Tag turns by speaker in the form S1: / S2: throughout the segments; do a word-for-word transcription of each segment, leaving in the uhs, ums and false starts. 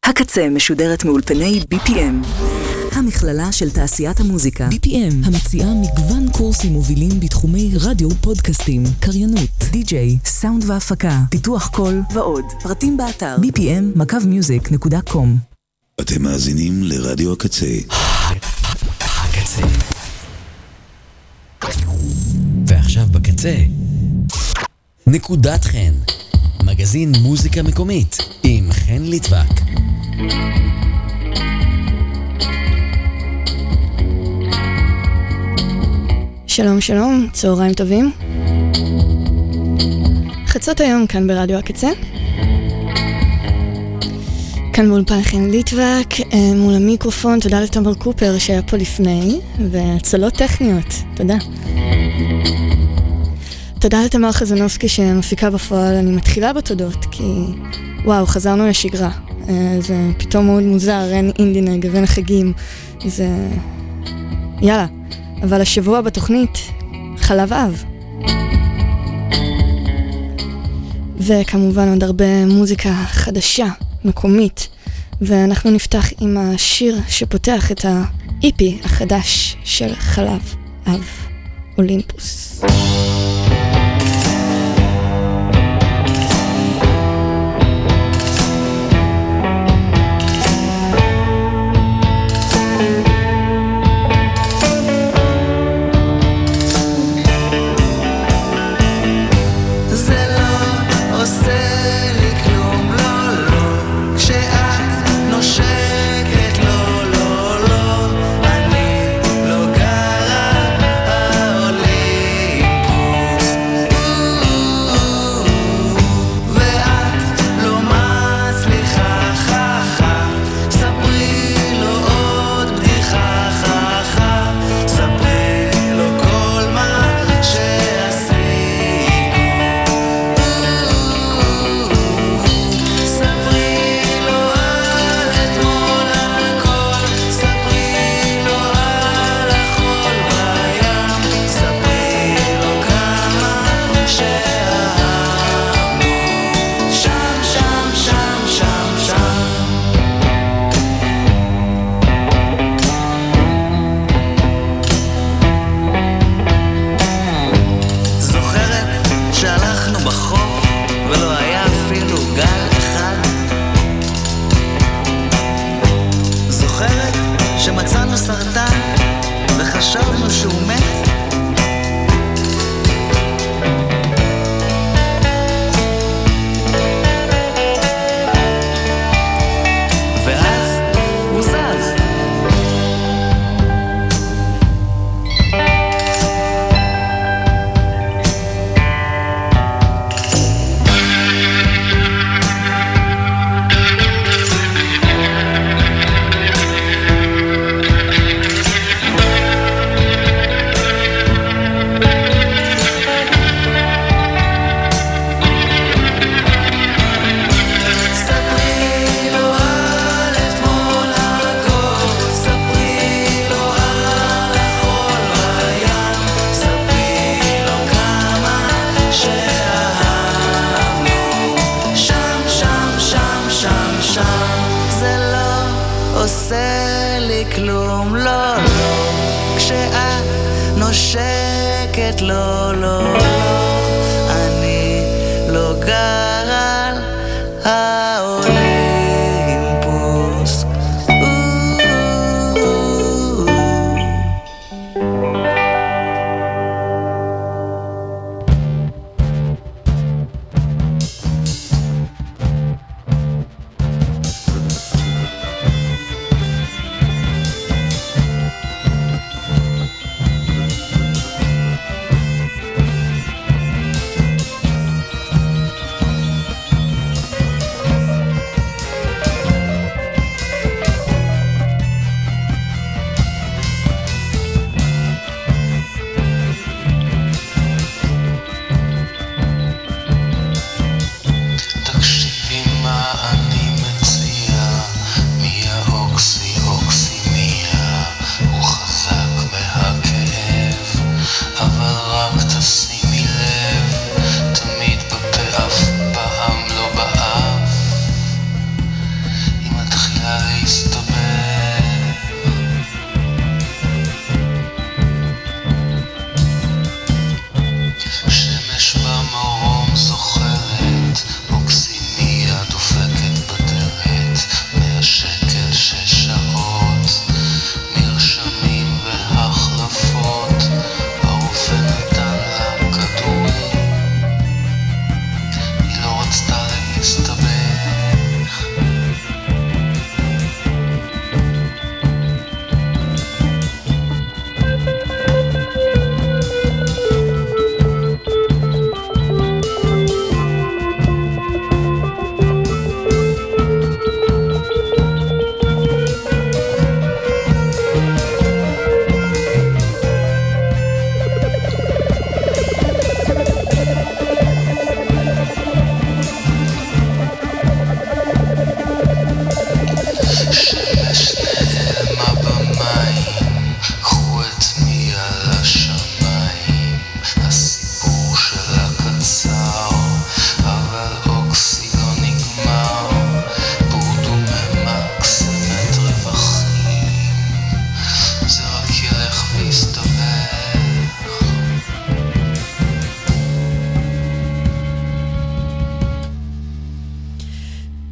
S1: הקצה משודרת מאולפני בי פי אם, המכללה של תעשיית המוזיקה.
S2: בי פי אם המציעה מגוון קורסים מובילים בתחומי רדיו, פודקאסטים, קריינות, די-ג'יי,
S1: סאונד והפקה, פיתוח קול ועוד. פרטים באתר בי פי אם מקו מיוזיק נקודה קום.
S3: אתם מאזינים לרדיו הקצה.
S4: הקצה. ועכשיו בקצה, נקודת חן, מגזין מוזיקה מקומית עם חן ליטבק.
S5: שלום שלום, צהריים טובים. חצות היום כאן ברדיו הקצה. כאן באולפן חן ליטבק, מול המיקרופון, תודה לתומר קופר שהיה פה לפני, והצלות טכניות, תודה. תודה לתמר חזנובסקי שמפיקה בפועל. אני מתחילה בתודות כי וואו, חזרנו לשגרה. זה פתאום מאוד מוזר, אין אינדינג בין החגים, זה יאללה. אבל השבוע בתוכנית חלב אב, וכמובן עוד הרבה מוזיקה חדשה, מקומית, ואנחנו נפתח עם השיר שפותח את ה-אי פי החדש של חלב אב, אולימפוס.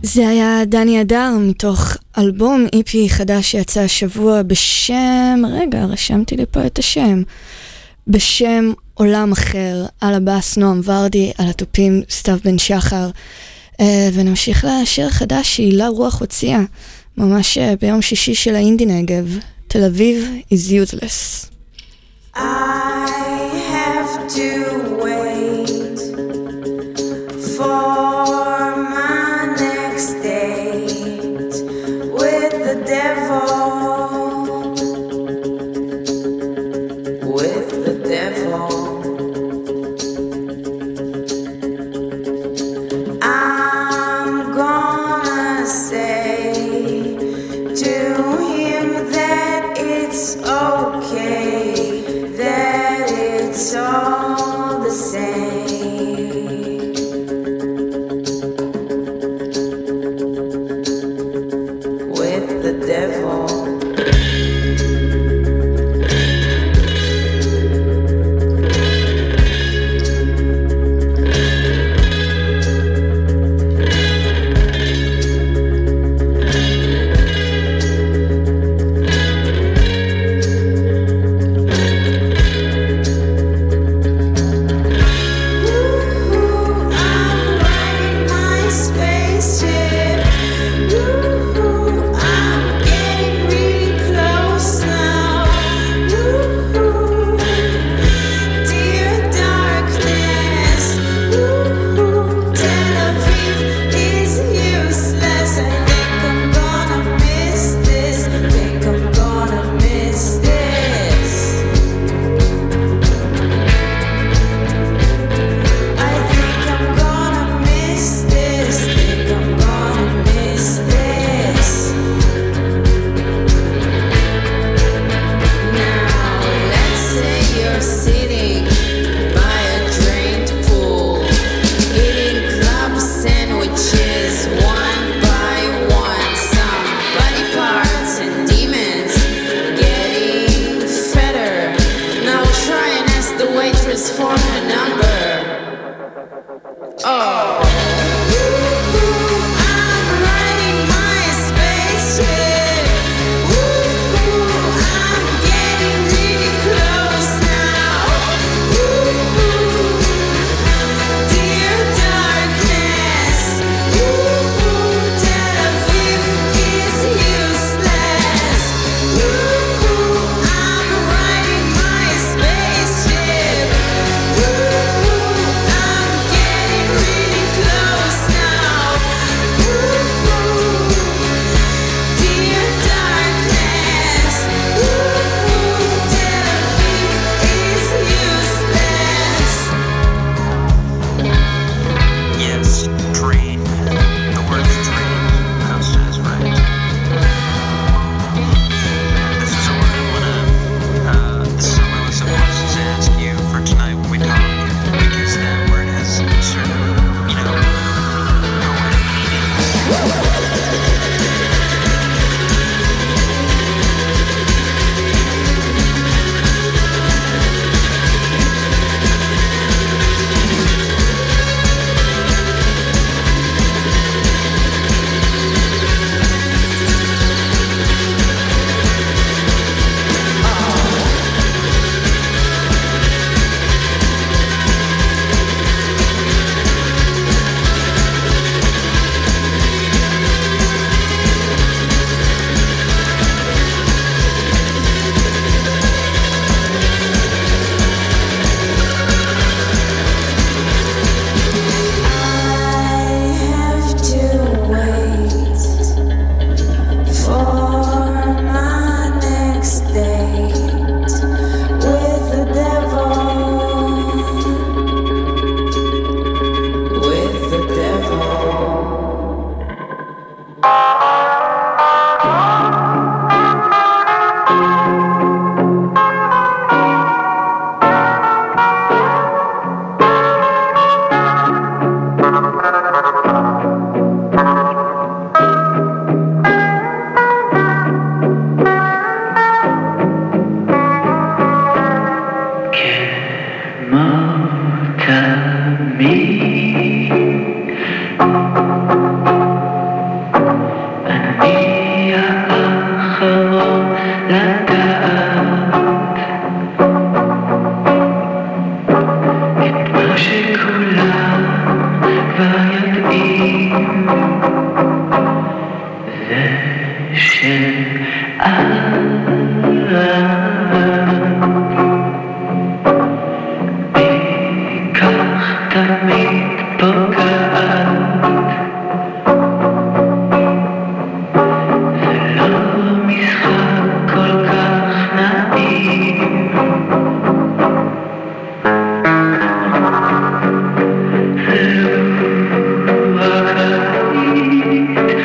S5: זה היה דני אדר מתוך אלבום E P חדש שיצא השבוע בשם, רגע, רשמתי לי פה את השם, בשם עולם אחר, על הבאס נועם ורדי, על התופים סתיו בן שחר, ונמשיך לשיר חדש שהילה רוח הוציאה, ממש ביום שישי של האינדי נגב, תל אביב is useless.
S6: I have to wait for my next date with the devil, with the devil. I'm gonna say to him that it's okay, that it's all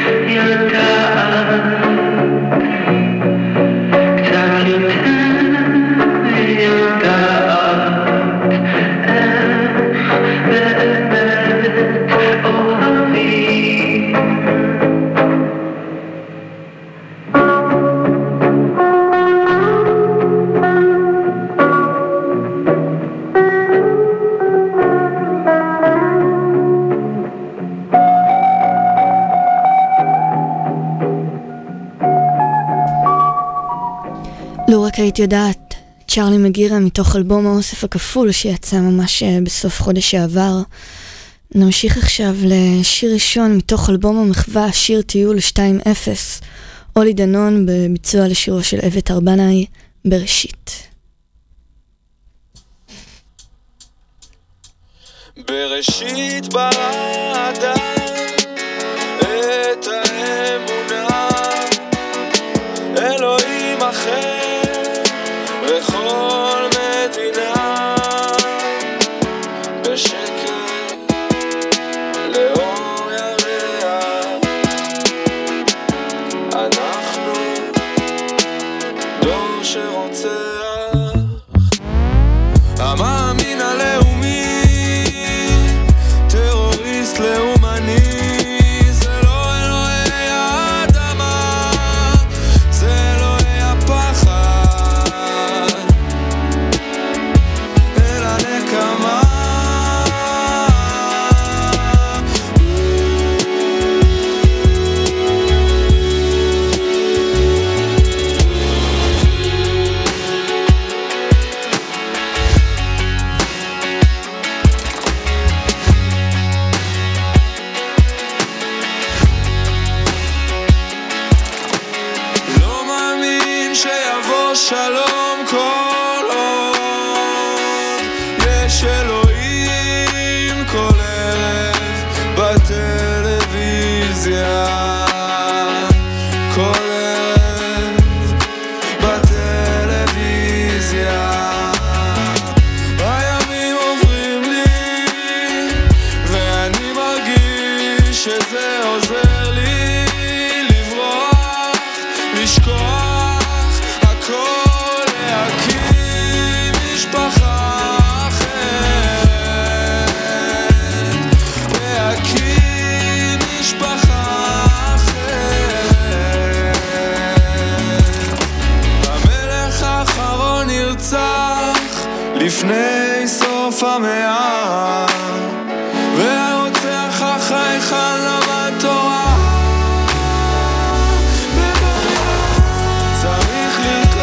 S5: היית יודעת, צ'רלי מגירה מתוך אלבום האוסף הכפול שיצא ממש בסוף חודש שעבר. נמשיך עכשיו לשיר ראשון מתוך אלבום המחווה, שיר טיול שתיים אפס, אולי דנון בביצוע לשירו של אבת ארבנאי, בראשית.
S7: בראשית ברא אדם את האמונה, אלוהים אחר בכל מדינה, בשקט לאור ירח, אנחנו דור שרוצח. המאמין הלאומי, טרוריסט לאומני, זה לא אלוהי האדמה, זה אלוהי הפחד, אלא נקמה. שלום כל עוד יש אלוהים, כל ערב בטלוויזיה, כל ערב בטלוויזיה. הימים עוברים לי ואני מרגיש שזה עוזר לי לברוח, לשכוח לפני סוף המאה, והרוצח החייכן למד תורה. צריך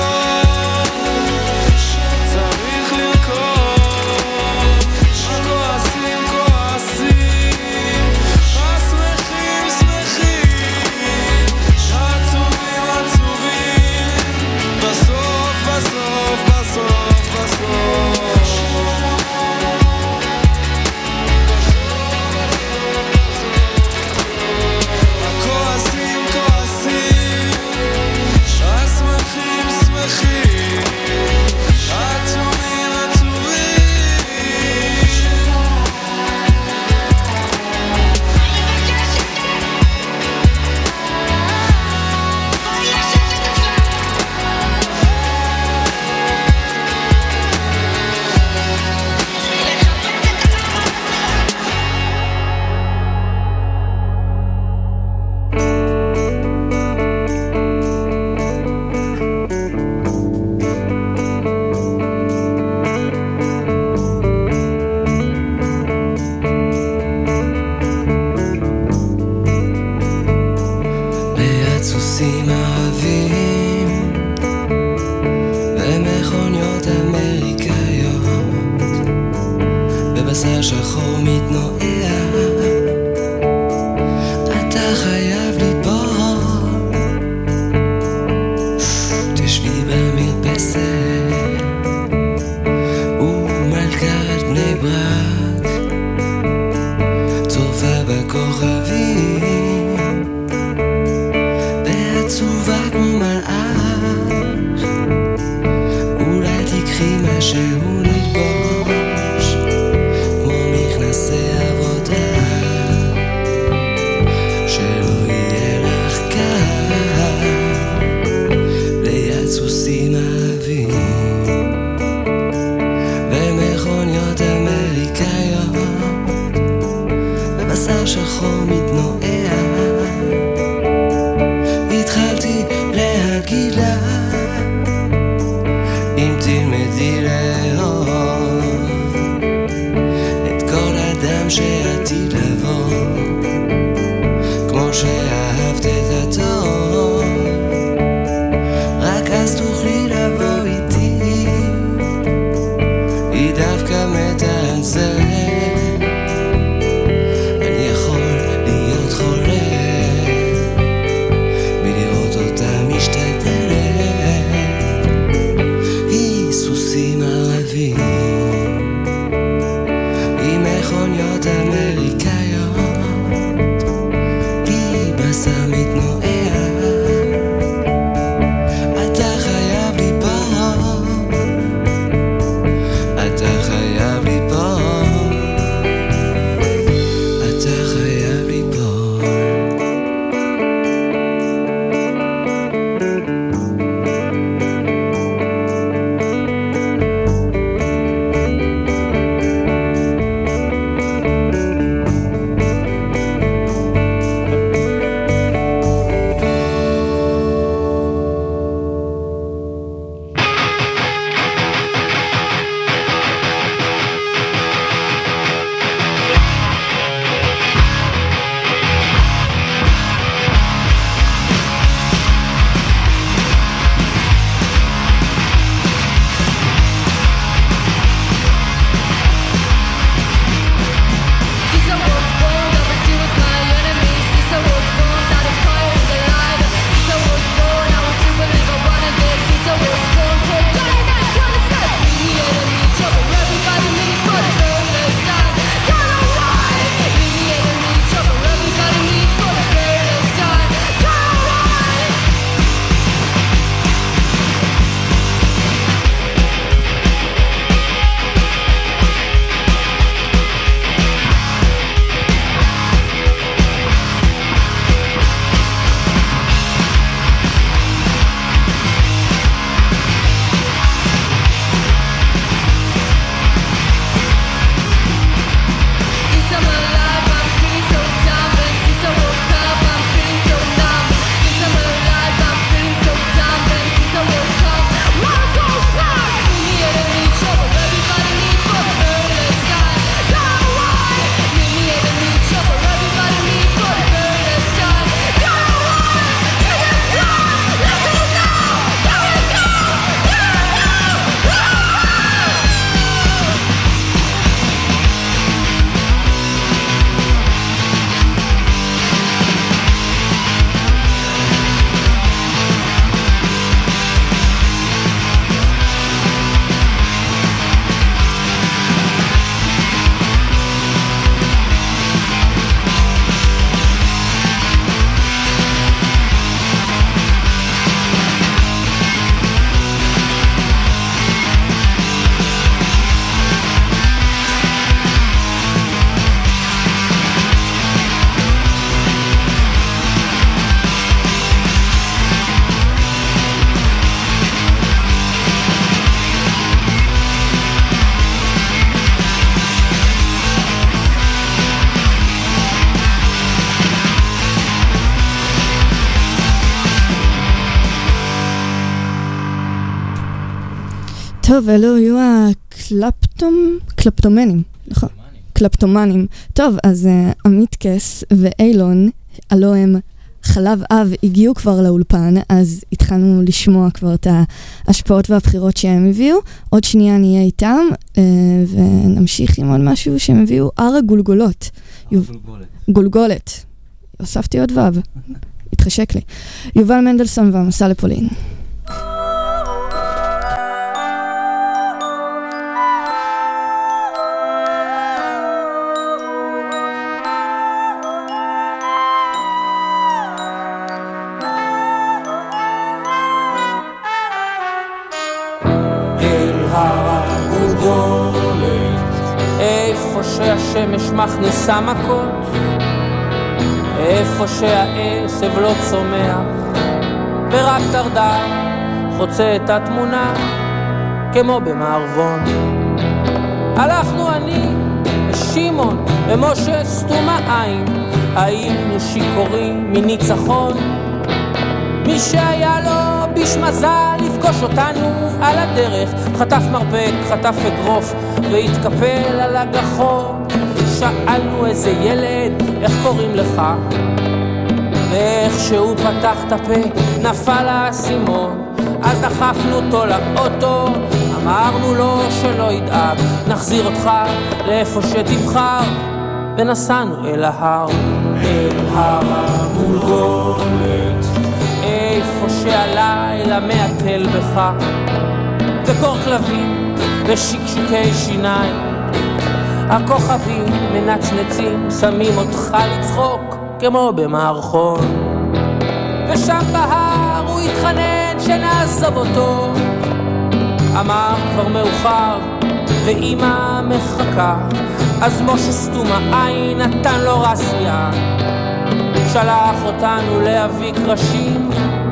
S7: לרכוש, צריך לרכוש, הכועסים כועסים, השמחים שמחים, העצובים עצובים, בסוף בסוף בסוף בסוף
S8: משהו נתבוש כמו מכנסי
S5: טוב, אלו היו הקלפטום, קלפטומנים, נכון, קלפטומנים. טוב, אז uh, עמית קס ואילון, הלא הם חלב אב, הגיעו כבר לאולפן, אז התחלנו לשמוע כבר את ההשפעות והבחירות שהם הביאו. עוד שנייה נהיה איתם, uh, ונמשיך עם עוד משהו שהם הביאו, הר הגולגולות. יוב... גולגולת. הוספתי עוד וו, התחשק לי. יובל מנדלסון והמסע לפולין.
S8: שהשמש מכניסה מכות, איפה שהעשב לא צומח ורק דרדר חוצה את התמונה כמו במערבון. הלכנו אני ושימון ומשה סתום עין, היינו שיכורים מניצחון. מי שהיה לו ביש מזל לפגוש אותנו על הדרך, חטף מרפק, חטף אגרוף והתקפל על הגחון. שאלנו איזה ילד, איך קוראים לך? ואיך שהוא פתח את הפה נפל האסימון. אז דחפנו אותו לאוטו, אמרנו לו שלא ידאג, נחזיר אותך לאיפה שתבחר, ונסענו אל ההר, אל הר הגולגולת, איפה שהלילה מעטל בך, וקור כלבים ושקשוקי שיניים, הכוכבים מנצנצים, שמים אותך לצחוק כמו במערכון. ושם בהר הוא התחנן שנעזוב אותו, אמר כבר מאוחר ואמא מחכה. אז משה סתום העין נתן לו רסיה, שלח אותנו להביא קרשים.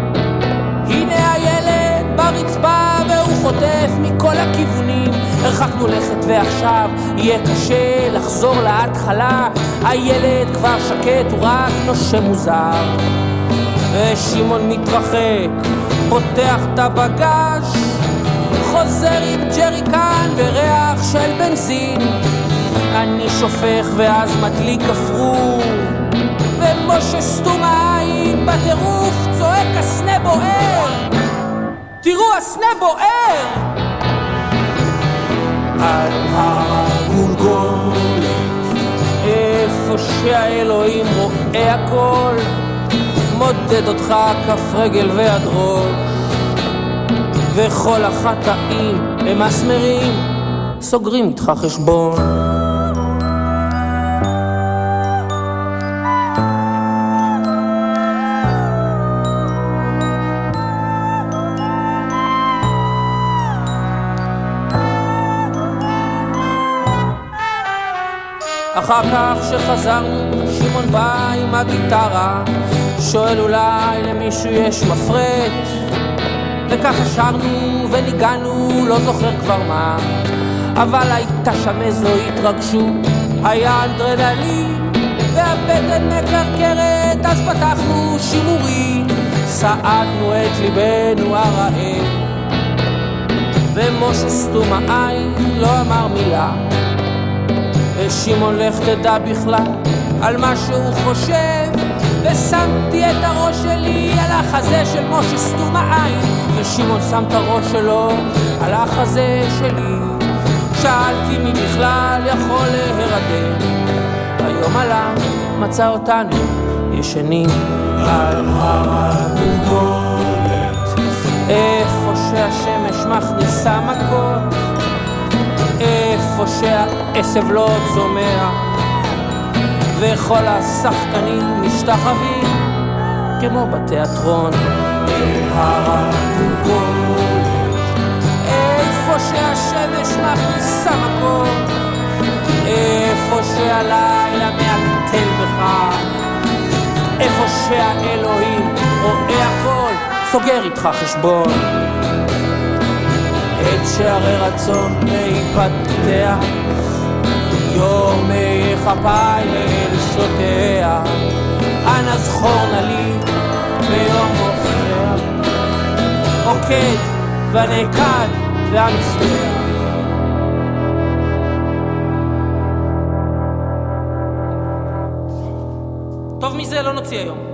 S8: הנה הילד ברצפה והוא חוטף מכל הכיוונים, הרחקנו לכת ועכשיו יהיה קשה לחזור להתחלה. הילד כבר שקט, הוא רק נושם מוזר, ושימון מתרחק, פותח את הבגז', חוזר עם ג'ריקן וריח של בנזין. אני שופך ואז מדליק אפרור, ומשה סתום העין בטירוף צועק הסנה בוער. תראו, הסנה בוער! על הגולגולת, איפה שהאלוהים רואה הכל, מודד אותך כף רגל ויד ראש, וכל החטאים במסמרים סוגרים איתך חשבון. אחר כך שחזרנו, שימון בא עם הגיטרה, שואל אולי למישהו יש מפרט, וככה שרנו וניגענו, לא זוכר כבר מה, אבל הייתה שם איזו התרגשות, היה אנדרנלין והבטן מקרקרת. אז פתחנו שימורים, סעדנו את ליבנו הרעב, ומשה סתום העין לא אמר מילה, ושימון לך תדע בכלל על מה שהוא חושב. ושמתי את הראש שלי על החזה של משה סתום העין, ושימון שם את הראש שלו על החזה שלי. שאלתי מי בכלל יכול להירדם, היום עלה מצא אותנו ישנים על הר הגולגולת, איפה שהשמש מכניסה מכות, איפה שהעשב לא צומח, וכל השחקנים משתחווים כמו בתיאטרון. הר הגולגולת, איפה שהשמש מכניסה מכות, איפה שהלילה מעטל בך, איפה שהאלוהים רואה הכל, סוגר איתך חשבון. את שערי רצון להיפתח, יומי כפיי לאל שוטח, אנא זכור נא לי ביום מוכרח, עוקד ונקד והנסתר. טוב מזה לא נוציא היום.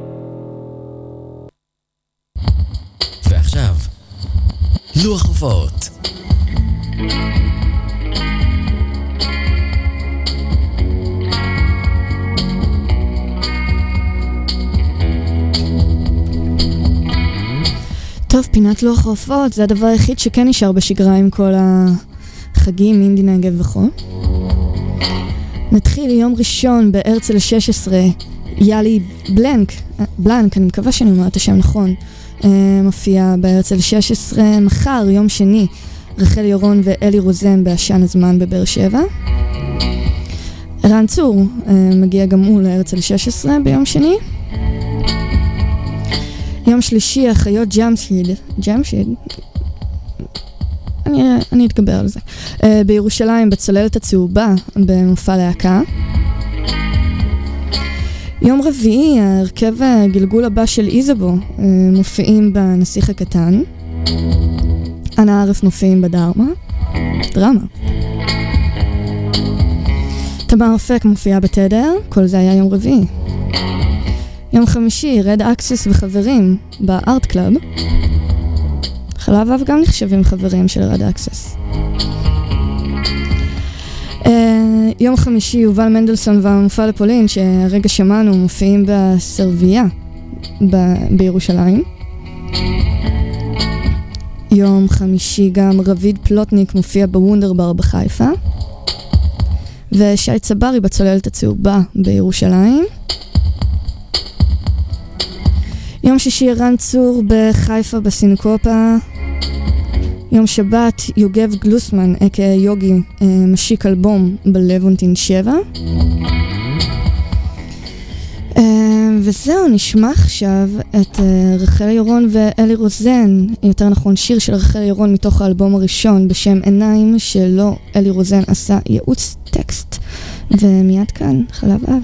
S4: ועכשיו, לוח הופעות.
S5: טוב, פינת לוח ההופעות זה הדבר היחיד שכן נשאר בשגרה עם כל החגים, אינדי נגב וכו'. נתחיל יום ראשון בהרצל שש עשרה, יאלי בלנק, בלנק, אני מקווה שאני אומרת את השם נכון, מופיע בהרצל שש עשרה. מחר, יום שני, רחל ירון ואלי רוזן בעשן הזמן בבאר שבע. ערן צור מגיע גם הוא להרצל שש עשרה ביום שני. יום שלישי, אחיות ג'אמשיד, ג'אמשיד? אני, אני אתגבר על זה. Uh, בירושלים, בצוללת הצהובה, במופע להקה. יום רביעי, הרכב הגלגול הבא של איזבו, uh, מופיעים בנסיך הקטן. אנה ערף מופיעים בדרמה. דרמה. תמר אפק מופיעה בתדר, כל זה היה יום רביעי. יום חמישי, רד אקסס וחברים בארט קלאב. חלב אב גם נחשבים חברים של רד אקסס. Uh, יום חמישי, יובל מנדלסון והמופע לפולין, שהרגע שמענו, מופיעים בסרביה ב- בירושלים. יום חמישי גם רביד פלוטניק מופיע בוונדרבר בחיפה. ושי צברי בצוללת הצהובה בירושלים. יום שישי, ערן צור בחיפה בסינקופה. יום שבת, יוגב גלוסמן, אקה יוגי, משיק אלבום בלוונטין שבע. וזהו, נשמע עכשיו את רחל ירון ואלי רוזן, יותר נכון שיר של רחל ירון מתוך האלבום הראשון בשם עיניים, שלו אלי רוזן עשה ייעוץ טקסט. ומיד כאן, חלב אב.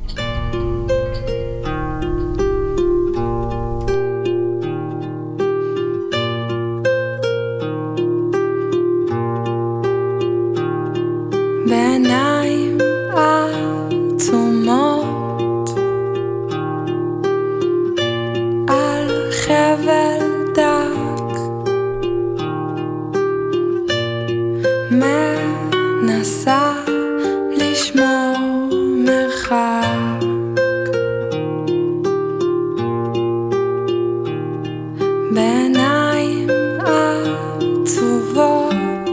S6: בעיניים עצומות על חבל דק מנסה לשמור מרחק בעיניים עצובות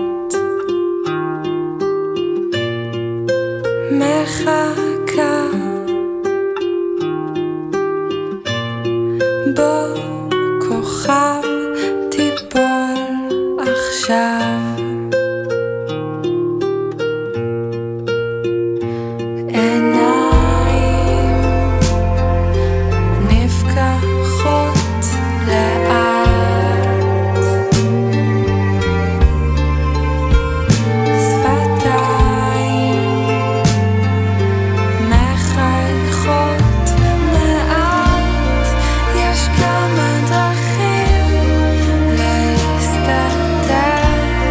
S6: מחכה בו כוכב תיפול עכשיו עיניים נפקחות לאט שפתיים מחייכות מעט יש כמה דרכים להסתתר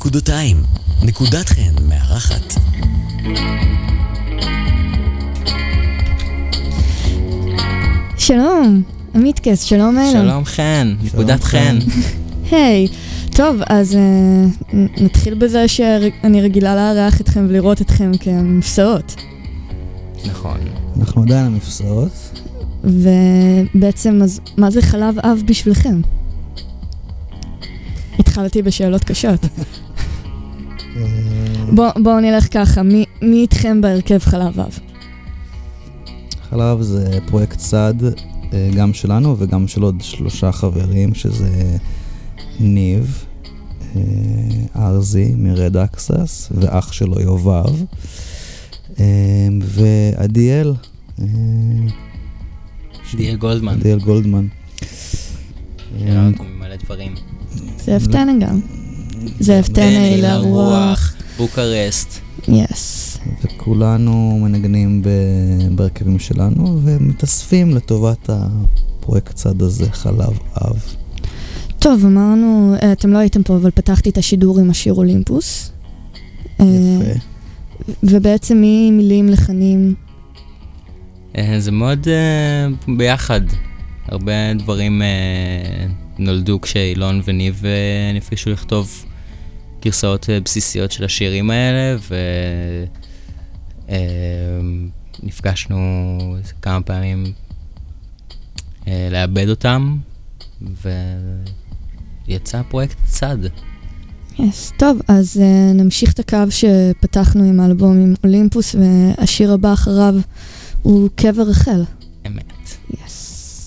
S4: נקודותיים. נקודת חן מארחת.
S5: שלום, עמית קס, שלום אילון.
S9: שלום חן, נקודת חן.
S5: היי, טוב, אז uh, נתחיל בזה שאני רגילה לארח אתכם ולראות אתכם כמפסעות.
S9: נכון.
S10: אנחנו עדיין המפסעות.
S5: ובעצם, אז מה זה חלב אב בשבילכם? התחלתי בשאלות קשות. בואו בוא נלך ככה, מי, מי איתכם בהרכב חלב אב?
S10: חלב זה פרויקט צד, גם שלנו וגם של עוד שלושה חברים, שזה ניב, ארזי מרד אקסס, ואח שלו יובב, ועדיאל.
S9: עדיאל גולדמן.
S10: עדיאל גולדמן.
S9: מלא דברים.
S5: זאב טננגאם. זאב טנאי לרוח.
S9: בוקרסט.
S5: יס.
S10: וכולנו מנגנים בהרכבים שלנו, ומתאספים לטובת הפרויקט צד הזה, חלב אב.
S5: טוב, אמרנו, אתם לא הייתם פה, אבל פתחתי את השידור עם השיר אולימפוס.
S10: יפה.
S5: ובעצם מי מילים לחנים?
S9: זה מאוד ביחד. הרבה דברים נולדו כשאילון וניב נפגשו לכתוב גרסאות בסיסיות של השירים האלה, ונפגשנו כמה פעמים לאבד אותם, ויצא פרויקט צד.
S5: Yes, טוב, אז uh, נמשיך את הקו שפתחנו עם האלבום עם אולימפוס, והשיר הבא אחריו הוא קבר רחל.
S9: אמת.
S5: Yes.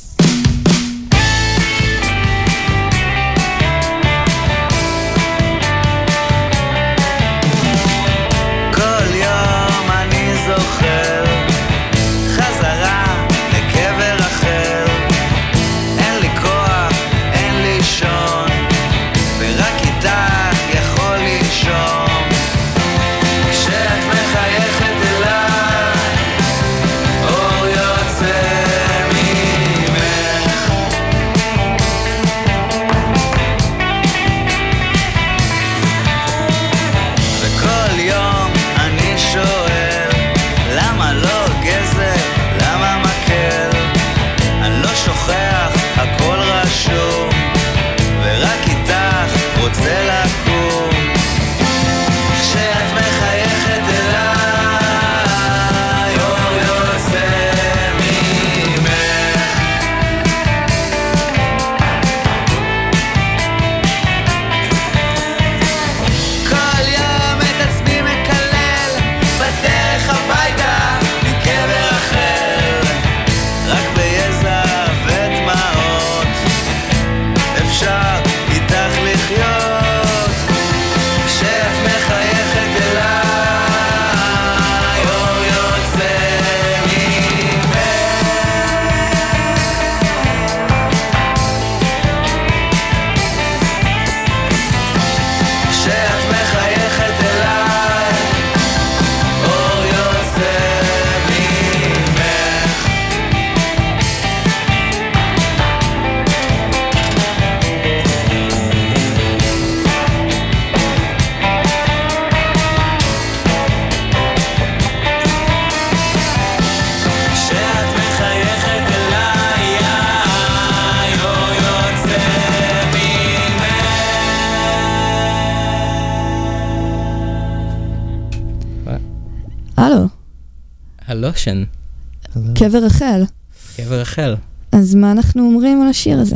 S5: הלו.
S9: הלושן.
S5: קבר רחל.
S9: קבר רחל.
S5: אז מה אנחנו אומרים על השיר הזה?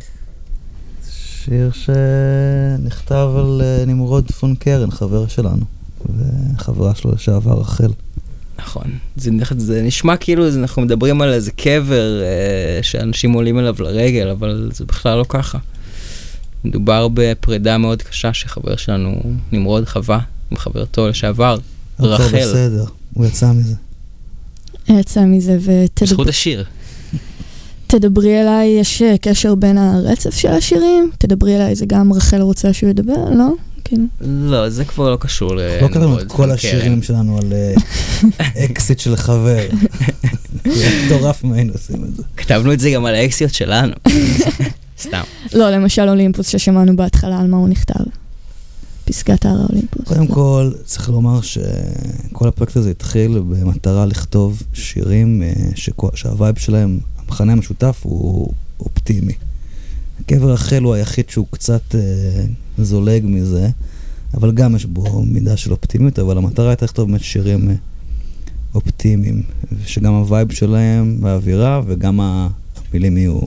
S10: שיר שנכתב על נמרוד פון קרן, חבר שלנו, וחברה שלו לשעבר רחל.
S9: נכון. זה, זה נשמע כאילו אנחנו מדברים על איזה קבר אה, שאנשים עולים אליו לרגל, אבל זה בכלל לא ככה. מדובר בפרידה מאוד קשה שחבר שלנו נמרוד חווה עם חברתו לשעבר, רחל.
S10: הכל בסדר, הוא יצא מזה.
S5: יצא מזה ותדבר...
S9: בזכות השיר.
S5: תדברי אליי, יש קשר בין הרצף של השירים? תדברי אליי, זה גם רחל רוצה שהוא ידבר, לא? כאילו.
S9: לא, זה כבר לא קשור לנמרוד.
S10: לא קראנו את כל השירים שלנו על אקסיט של חבר. זה מטורף אם היינו עושים את זה.
S9: כתבנו את זה גם על האקסיות שלנו. סתם.
S5: לא, למשל אולימפוס ששמענו בהתחלה על מה הוא נכתב. פסגת הר האולימפוס.
S10: קודם כל, צריך לומר שכל הפרויקט הזה התחיל במטרה לכתוב שירים שהווייב שלהם, המחנה המשותף הוא אופטימי. קבר רחל הוא היחיד שהוא קצת זולג מזה, אבל גם יש בו מידה של אופטימיות, אבל המטרה הייתה לכתוב באמת שירים אופטימיים, שגם הווייב שלהם באווירה וגם המילים יהיו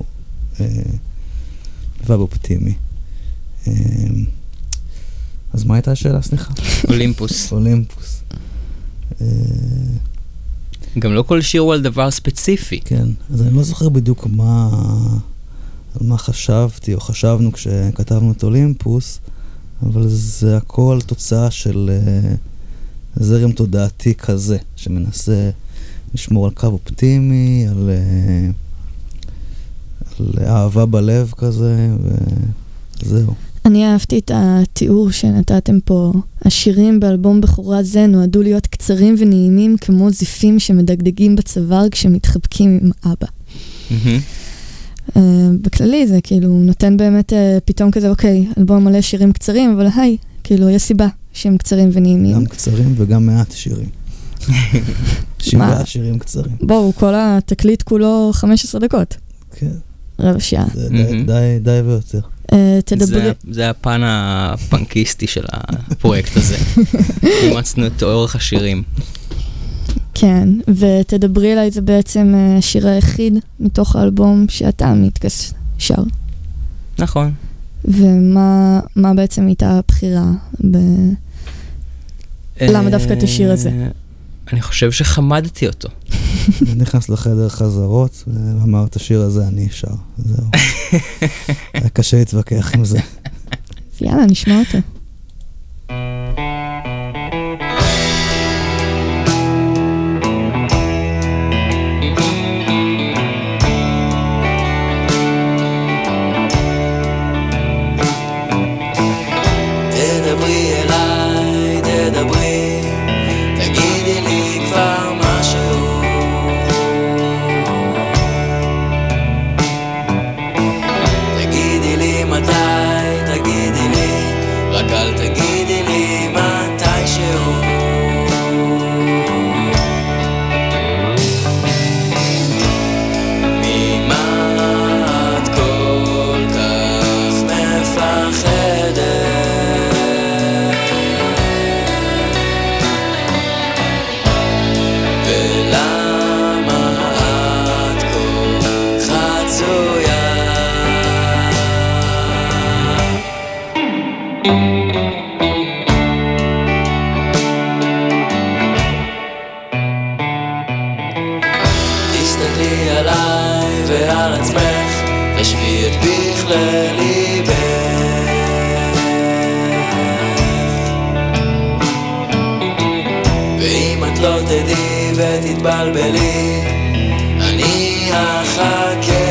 S10: וייב אופטימי. אז מה הייתה השאלה, סליחה?
S9: אולימפוס.
S10: אולימפוס.
S9: גם לא כל שיר הוא על דבר ספציפי.
S10: כן, אז אני לא זוכר בדיוק מה, על מה חשבתי או חשבנו כשכתבנו את אולימפוס, אבל זה הכל תוצאה של זרם תודעתי כזה, שמנסה לשמור על קו אופטימי, על, על אהבה בלב כזה, וזהו.
S5: אני אהבתי את התיאור שנתתם פה. השירים באלבום בכורה זה נועדו להיות קצרים ונעימים כמו זיפים שמדגדגים בצוואר כשמתחבקים עם אבא. Uh, בכללי זה כאילו נותן באמת uh, פתאום כזה, אוקיי, אלבום מלא שירים קצרים, אבל היי, כאילו יש סיבה שהם קצרים ונעימים.
S10: גם קצרים וגם מעט שירים. שבעה שירים קצרים.
S5: בואו, כל התקליט כולו חמש עשרה דקות.
S10: כן.
S5: רבע שעה.
S10: זה די, די, די ויותר.
S5: תדברי...
S9: זה הפן הפנקיסטי של הפרויקט הזה. אימצנו את אורך השירים.
S5: כן, ותדברי אליי, זה בעצם השיר היחיד מתוך האלבום שאתה מתקס שר.
S9: נכון.
S5: ומה מה בעצם הייתה הבחירה? ב... למה דווקא את השיר הזה?
S9: אני חושב שחמדתי אותו.
S10: נכנס לחדר חזרות, ואמר את השיר הזה אני שר. זהו. היה קשה להתווכח עם זה.
S5: יאללה, נשמע אותו.
S7: תדברי אליי, תדברי, תגידי לי כבר משהו. תגידי לי מתי, תגידי לי, רק אל תגידי לי מתי שהוא. ממה את כל כך מפחדת? תסתכלי עליי ועל עצמך, תשווי את פיך לליבך. ואם את לא תדעי ותתבלבלי, אני אחכה.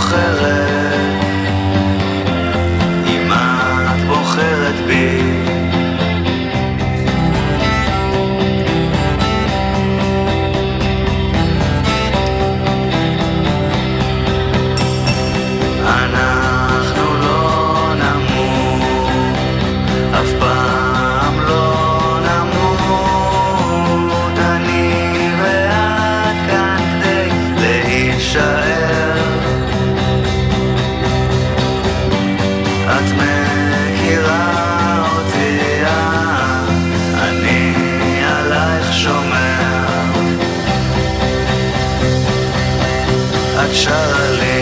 S11: בוחרת, אם את בוחרת בי. אנחנו לא נמות, אף פעם לא נמות, אני ואת כאן כדי להישאר. את מכירה אותי, אני עלייך שומר. את שרה לי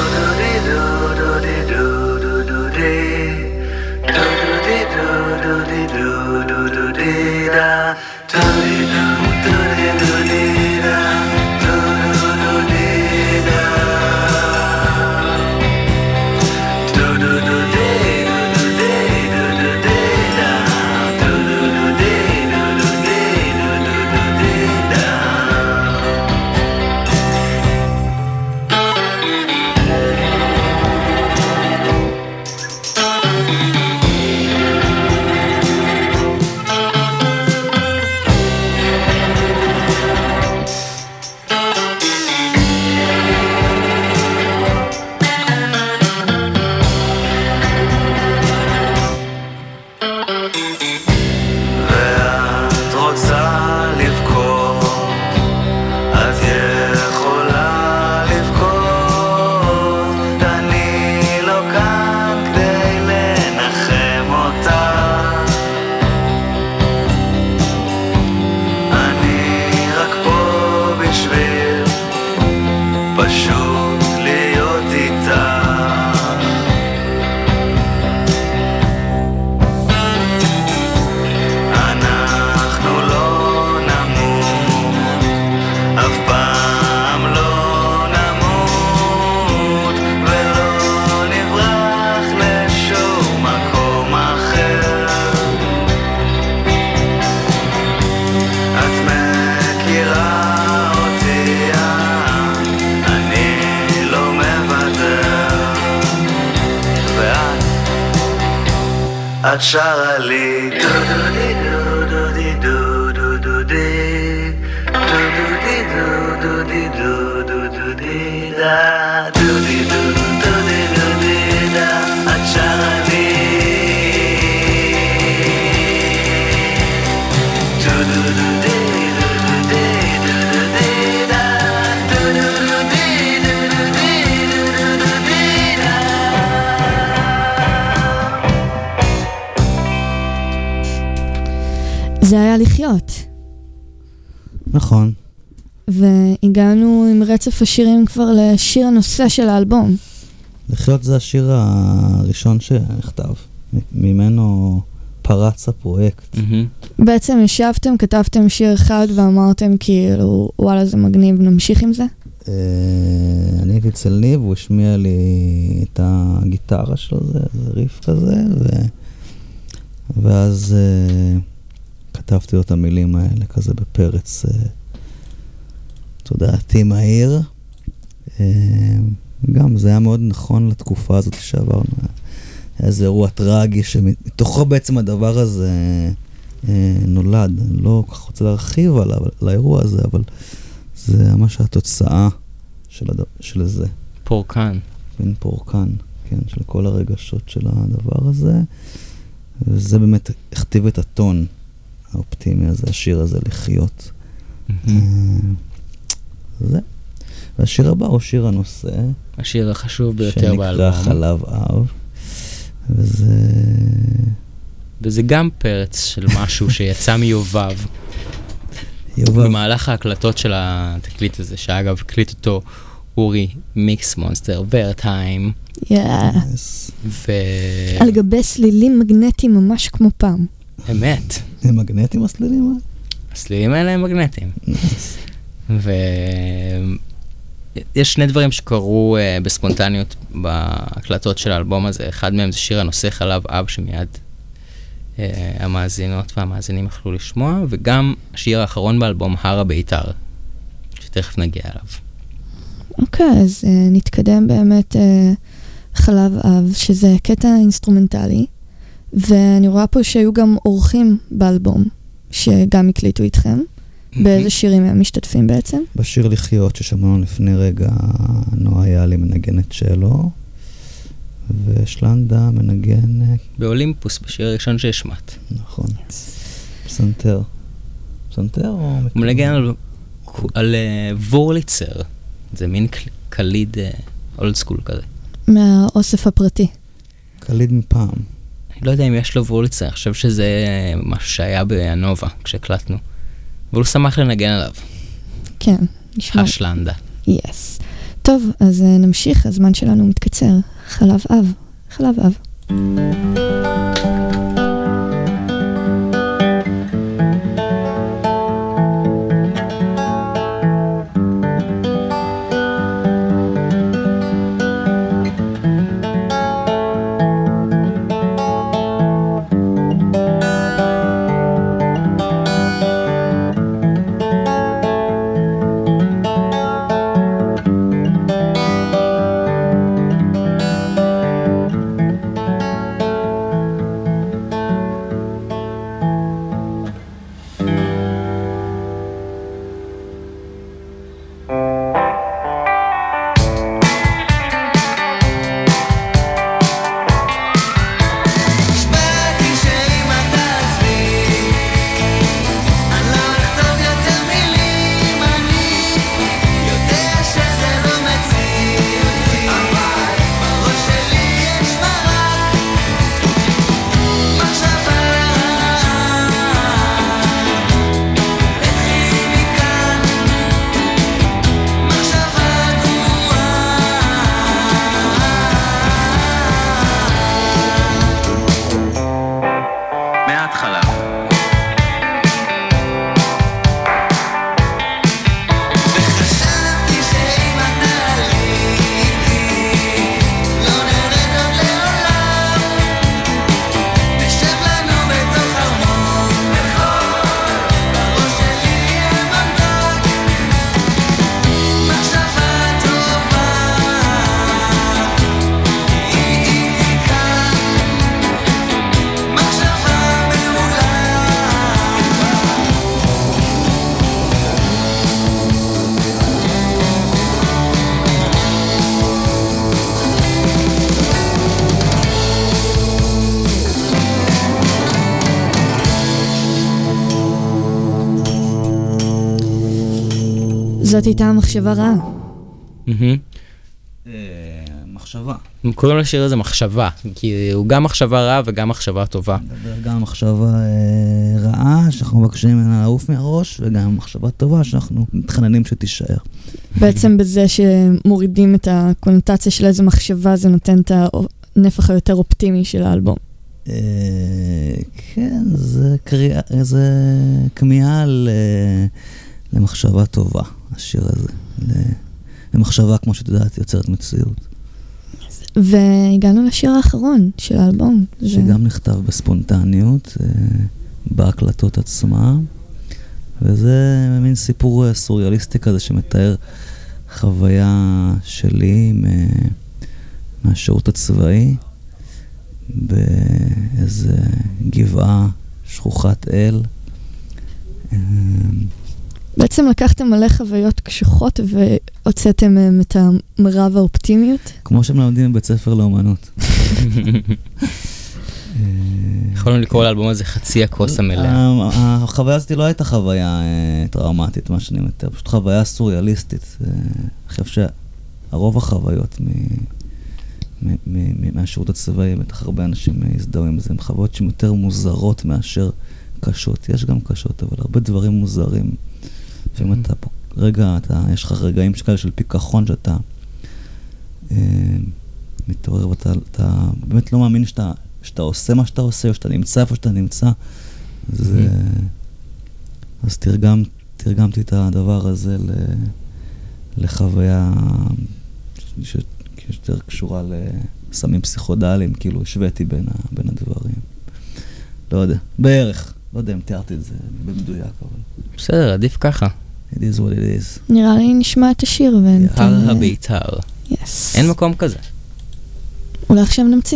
S11: את שרה לי דו דו די דו דו די דו דו דו די דו דו די דו דו די דו דו דו די דה דו די דו דו די דו די דה את שרה לי דו דו דו די דו דו די דו דו די דה דו דו דו די דו דו די דו דו די דה.
S5: זה היה לחיות.
S10: נכון.
S5: והגענו עם רצף השירים כבר לשיר הנושא של האלבום.
S10: לחיות זה השיר הראשון שנכתב. ממנו פרץ הפרויקט.
S5: בעצם ישבתם, כתבתם שיר אחד ואמרתם כאילו, וואלה זה מגניב, נמשיך עם זה?
S10: אני הייתי אצל ניב, הוא השמיע לי את הגיטרה שלו, זה ריף כזה, ואז כתבתי לו את המילים האלה כזה בפרץ תודעתי מהיר. גם זה היה מאוד נכון לתקופה הזאת שעברנו. היה איזה אירוע טרגי שמתוכו בעצם הדבר הזה נולד. אני לא כל כך רוצה להרחיב על האירוע הזה, אבל זה ממש התוצאה של, הדבר, של זה.
S9: פורקן.
S10: בין פורקן, כן, של כל הרגשות של הדבר הזה. וזה באמת הכתיב את הטון האופטימי הזה, השיר הזה לחיות. זה. והשיר הבא הוא שיר הנושא.
S9: השיר החשוב ביותר באלבום.
S10: שנקרא חלב אב. וזה...
S9: וזה גם פרץ של משהו שיצא מיובב.
S10: יובב.
S9: במהלך ההקלטות של התקליט הזה, שאגב, הקליט אותו אורי מיקס מונסטר, ורטיים.
S5: יאה.
S9: ו...
S5: על גבי סלילים מגנטיים ממש כמו פעם.
S9: אמת.
S10: הם מגנטיים הסלילים האלה?
S9: הסלילים האלה הם מגנטיים. ויש שני דברים שקרו uh, בספונטניות בהקלטות של האלבום הזה. אחד מהם זה שיר הנושא חלב אב, שמיד uh, המאזינות והמאזינים יכלו לשמוע, וגם השיר האחרון באלבום, הר הביתר, שתכף נגיע אליו.
S5: אוקיי, אז uh, נתקדם באמת uh, חלב אב, שזה קטע אינסטרומנטלי, ואני רואה פה שהיו גם אורחים באלבום, שגם הקליטו איתכם. באיזה שירים הם משתתפים בעצם?
S10: בשיר לחיות ששמענו לפני רגע, נועה יאלי מנגנת שלו, ושלנדה מנגן...
S9: באולימפוס, בשיר הראשון שהשמעת.
S10: נכון. פסנתר. פסנתר או...
S9: הוא מנגן על, על uh, וורליצר. זה מין קליד אולד סקול כזה.
S5: מהאוסף הפרטי.
S10: קליד מפעם.
S9: אני לא יודע אם יש לו וורליצר, אני חושב שזה משהו שהיה באנובה כשהקלטנו. והוא שמח לנגן עליו.
S5: כן, נשמע.
S9: השלנדה.
S5: יס. טוב, אז נמשיך, הזמן שלנו מתקצר. חלב אב. חלב אב. זאת הייתה המחשבה רעה.
S10: מחשבה.
S9: קוראים לשיר הזה מחשבה, כי הוא גם מחשבה רעה וגם מחשבה טובה.
S10: גם מחשבה רעה, שאנחנו מבקשים ממנה לעוף מהראש, וגם מחשבה טובה, שאנחנו מתחננים שתישאר.
S5: בעצם בזה שמורידים את הקונוטציה של איזו מחשבה, זה נותן את הנפח היותר אופטימי של האלבום.
S10: כן, זה כמיהה למחשבה טובה, השיר הזה. למחשבה, כמו שאת יודעת, יוצרת מציאות.
S5: והגענו לשיר האחרון של האלבום.
S10: שגם נכתב בספונטניות, בהקלטות עצמה, וזה מין סיפור סוריאליסטי כזה שמתאר חוויה שלי מהשירות הצבאי, באיזה גבעה שכוחת אל.
S5: בעצם לקחתם מלא חוויות קשוחות והוצאתם מהם את המרב האופטימיות?
S10: כמו שהם למדים בבית ספר לאומנות.
S9: יכולנו לקרוא לאלבום הזה חצי הכוס המלאה.
S10: החוויה הזאת לא הייתה חוויה טראומטית, מה שאני מתאר, פשוט חוויה סוריאליסטית. אני חושב שהרוב החוויות מהשירות הצבאי, בטח הרבה אנשים הזדהו עם זה, הן חוויות שהן יותר מוזרות מאשר קשות. יש גם קשות, אבל הרבה דברים מוזרים. ואם אתה פה, רגע, אתה, יש לך רגעים שכאלה של פיקחון שאתה אה, מתעורר ואתה אתה באמת לא מאמין שאתה, שאתה עושה מה שאתה עושה, או שאתה נמצא איפה שאתה נמצא. אז, אה, אז תרגם, תרגמתי את הדבר הזה ל, לחוויה ש, שיותר קשורה לסמים פסיכודליים, כאילו השוויתי בין, ה, בין הדברים. לא יודע, בערך. לא יודע אם תיארתי את זה במדויק, אבל...
S9: בסדר, עדיף ככה.
S10: It is what it is.
S5: נראה לי נשמע את השיר וניתן...
S9: הר הביתר.
S5: יס.
S9: אין מקום כזה.
S5: אולי עכשיו נמציא.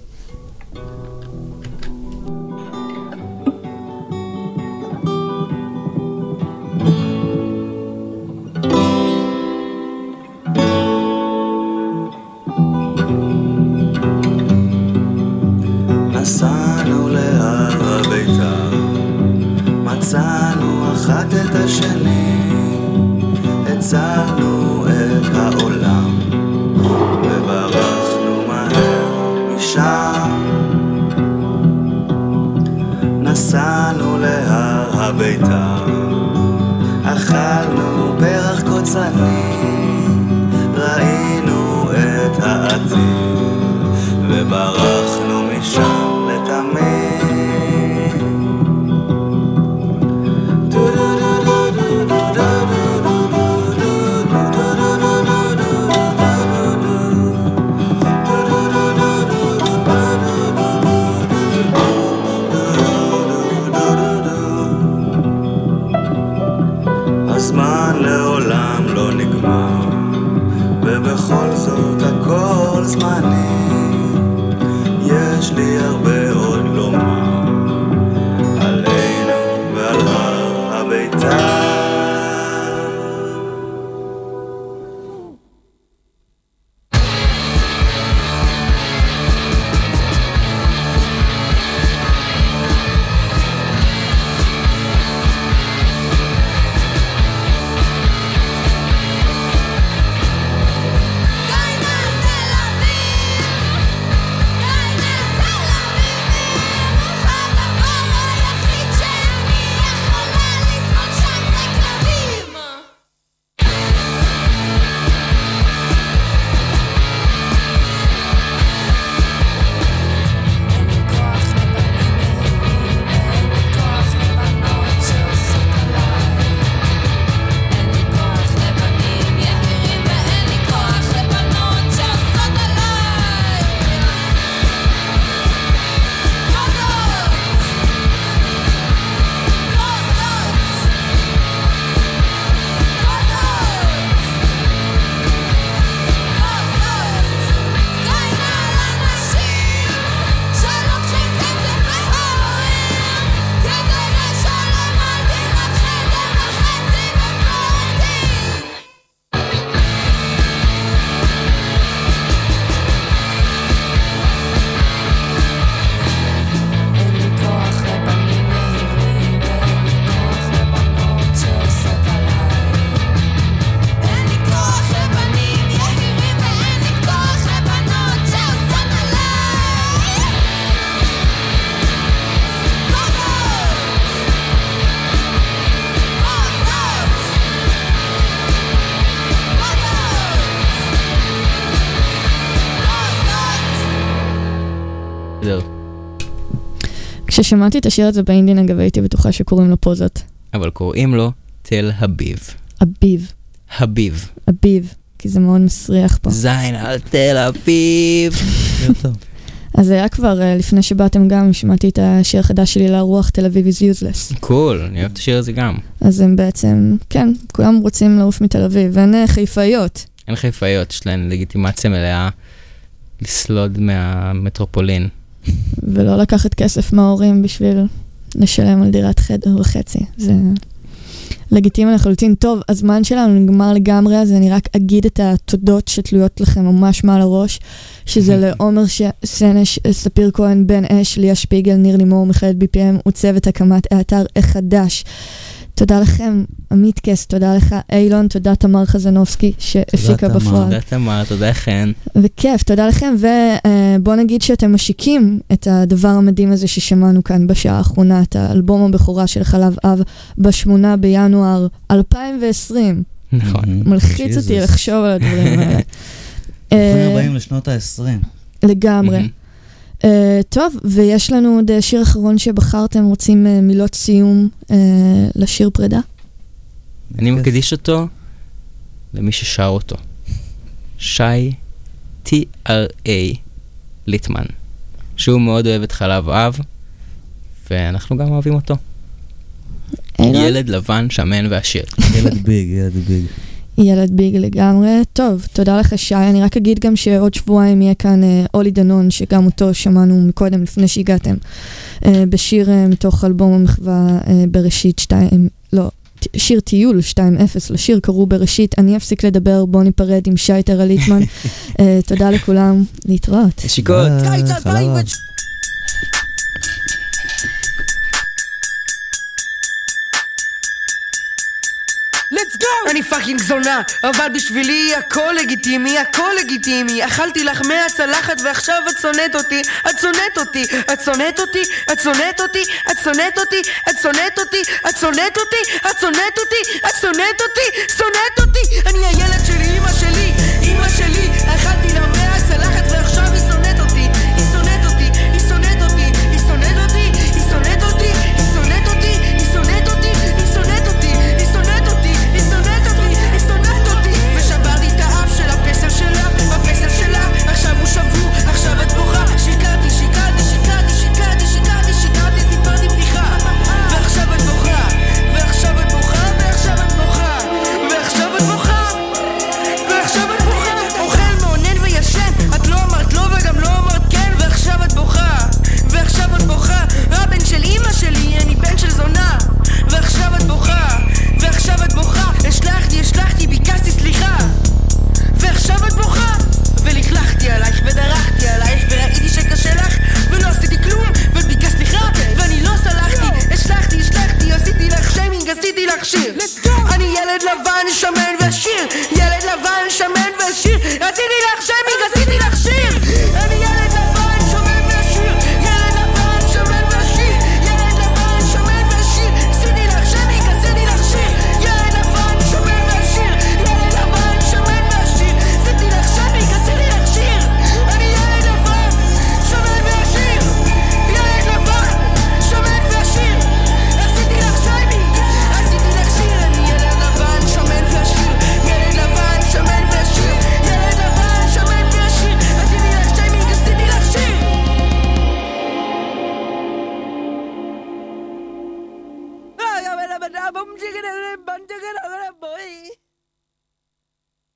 S11: נסענו להר הביתר, מצאנו אחת את השני, הצלנו את העולם וברחנו מהר משם. נסענו להר הביתר, אכלנו פרח קוצני, ראינו את העתיד וברחנו משם לתמיד. הזמן לעולם לא נגמר, ובכל זאת הכל זמני. יש לי הרבה עוד לומר עלינו ועל הר הביתר.
S5: כששמעתי את השיר הזה באינדין, אגב, הייתי בטוחה שקוראים לו פוזות.
S9: אבל קוראים לו תל אביב.
S5: אביב.
S9: אביב.
S5: אביב, כי זה מאוד מסריח פה.
S9: זין על תל אביב.
S5: אז זה היה כבר, לפני שבאתם גם, שמעתי את השיר החדש שלי לרוח, תל אביב is useless.
S9: קול, אני אוהב את השיר הזה גם.
S5: אז הם בעצם, כן, כולם רוצים לעוף מתל אביב, ואין חיפאיות.
S9: אין חיפאיות, יש להן לגיטימציה מלאה לסלוד מהמטרופולין.
S5: ולא לקחת כסף מההורים בשביל לשלם על דירת חדר וחצי. זה לגיטימי לחלוטין. טוב, הזמן שלנו נגמר לגמרי, אז אני רק אגיד את התודות שתלויות לכם ממש מעל הראש, שזה לעומר סנש, ספיר כהן, בן אש, ליה שפיגל, ניר לימור, מיכאל בי פי אם, וצוות הקמת האתר החדש. תודה לכם, עמית קס, תודה לך, אילון, תודה תמר חזנובסקי שהפיקה בפועל.
S9: תודה תמר, תודה חן.
S5: וכיף, תודה לכם, ובוא נגיד שאתם משיקים את הדבר המדהים הזה ששמענו כאן בשעה האחרונה, את האלבום הבכורה של חלב אב, בשמונה בינואר אלפיים ועשרים.
S9: נכון.
S5: מלחיץ אותי לחשוב על הדברים האלה.
S10: אנחנו באים לשנות ה-עשרים.
S5: לגמרי. Uh, טוב, ויש לנו עוד שיר אחרון שבחרתם, רוצים uh, מילות סיום uh, לשיר פרידה?
S9: אני מקדיש אותו למי ששר אותו. שי טי אר איי ליטמן, שהוא מאוד אוהב את חלב אב, ואנחנו גם אוהבים אותו. ילד לבן, שמן ועשיר.
S10: ילד ביג, ילד ביג.
S5: ילד ביג לגמרי. טוב, תודה לך שי. אני רק אגיד גם שעוד שבועיים יהיה כאן אולי דנון, שגם אותו שמענו מקודם לפני שהגעתם, בשיר מתוך אלבום המחווה בראשית שתיים, לא, שיר טיול שתיים אפס, לשיר קראו בראשית. אני אפסיק לדבר, בוא ניפרד עם שי טרה ליטמן. תודה לכולם, להתראות.
S9: שיקות.
S12: Let's go! אני פאקינג זונה, אבל בשבילי הכל לגיטימי, הכל לגיטימי. אכלתי לך מהצלחת ועכשיו את שונאת אותי, את שונאת אותי, את שונאת אותי, את שונאת אותי, את שונאת אותי, את שונאת אותי, את שונאת אותי, את שונאת אותי, את שונאת אותי, שונאת אותי. אני הילד שלי, אמא שלי, אמא שלי. אכלתי לה מהצלחת ועכשיו היא שונאת אותי, היא שונאת אותי, היא שונאת אותי, היא שונאת אותי, היא שונאת אותי, היא שונאת אותי, היא שונאת אותי, היא שונאת אותי, היא שונאת אותי. ושברתי את האף של הפסל שלך, בפסל שלך, עכשיו הוא שבור, עכשיו את בוכה. שיקרתי, שיקרתי, שיקרתי, שיקרתי, שיקרתי, שיקרתי, סיפרתי בדיחה. ועכשיו את בוכה, ועכשיו את בוכה, ועכשיו את בוכה, ועכשיו את בוכה, ועכשיו את בוכה. אוכל מעונן וישן, את לא אמרת לא וגם לא אמרת כן, ועכשיו את בוכה, ועכשיו את בוכה. הבן של אמא שלי, אני בן של זונה, ועכשיו את בוכה, ועכשיו את בוכה. השלחתי, השלחתי, ביקשתי סליחה, ועכשיו את בוכה. ולכלכתי עלייך ודרכתי עלייך וראיתי שקשה לך ולא עשיתי כלום וביקשת סליחה ואני לא סלחתי. השלחתי, השלחתי, עשיתי לך שיימינג, עשיתי לך שיר. אני ילד לבן, שמן ועשיר, ילד לבן, שמן ועשיר.